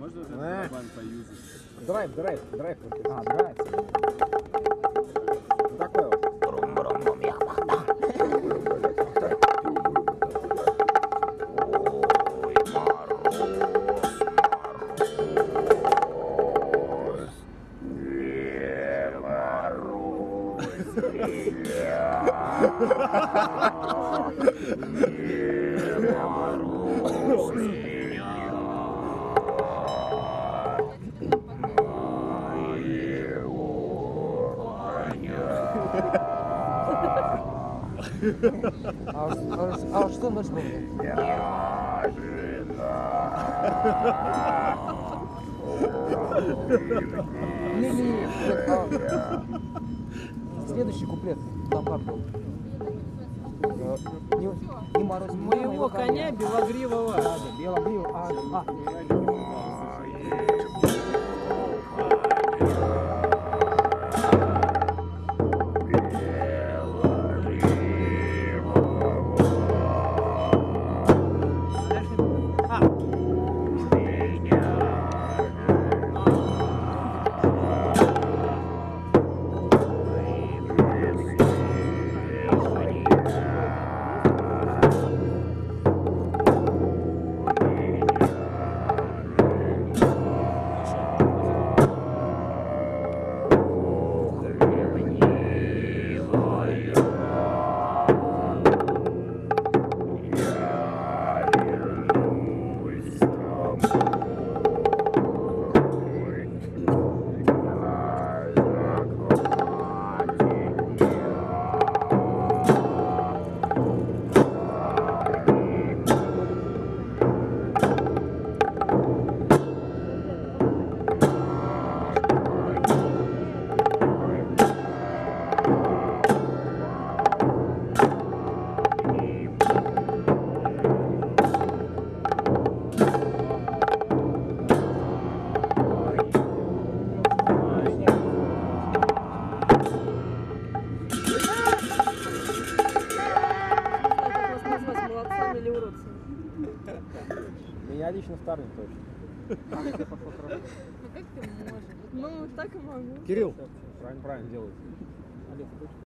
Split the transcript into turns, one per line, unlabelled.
Можно вот этот барабан поюзать?
Драйв.
А, драйв.
Вот такой вот.
А что ночь было? Не. Следующий куплет. Там как был? Не морозь
Моего коня белогривого.
Белогривого.
Меня лично вторым точно.
Ну как ты можешь? Ну так и могу.
Кирилл. Правильно делает.